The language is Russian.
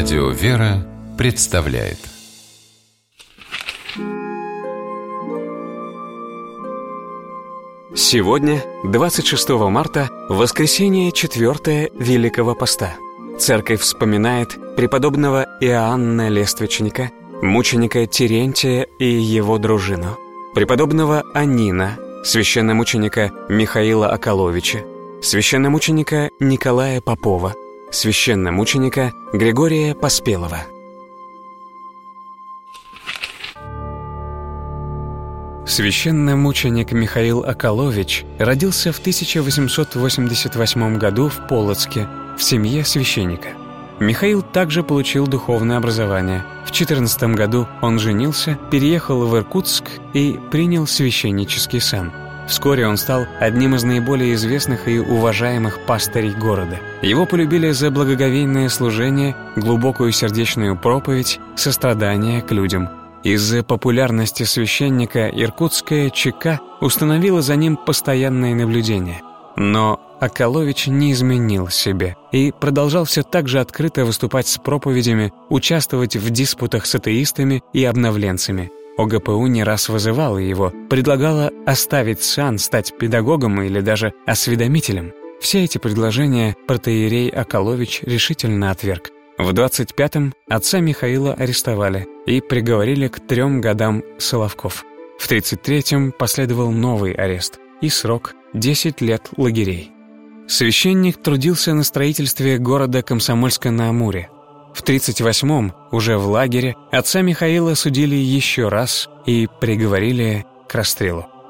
Радио «Вера» представляет. Сегодня, 26 марта, воскресенье 4 Великого Поста. Церковь вспоминает преподобного Иоанна Лествичника, мученика Терентия и его дружину, преподобного Анина, священномученика Михаила Околовича, священномученика Николая Попова, священномученика Григория Поспелого. Священномученик Михаил Околович родился в 1888 году в Полоцке в семье священника. Михаил также получил духовное образование. В 14 году он женился, переехал в Иркутск и принял священнический сан. Вскоре он стал одним из наиболее известных и уважаемых пастырей города. Его полюбили за благоговейное служение, глубокую сердечную проповедь, сострадание к людям. Из-за популярности священника иркутская ЧК установила за ним постоянное наблюдение. Но Околович не изменил себе и продолжал все так же открыто выступать с проповедями, участвовать в диспутах с атеистами и обновленцами. ОГПУ не раз вызывала его, предлагала оставить сан, стать педагогом или даже осведомителем. Все эти предложения протоиерей Околович решительно отверг. В 25-м отца Михаила арестовали и приговорили к 3 годам Соловков. В 33-м последовал новый арест и срок 10 лет лагерей. Священник трудился на строительстве города Комсомольска-на-Амуре. В 38-м, уже в лагере, отца Михаила судили еще раз и приговорили к расстрелу.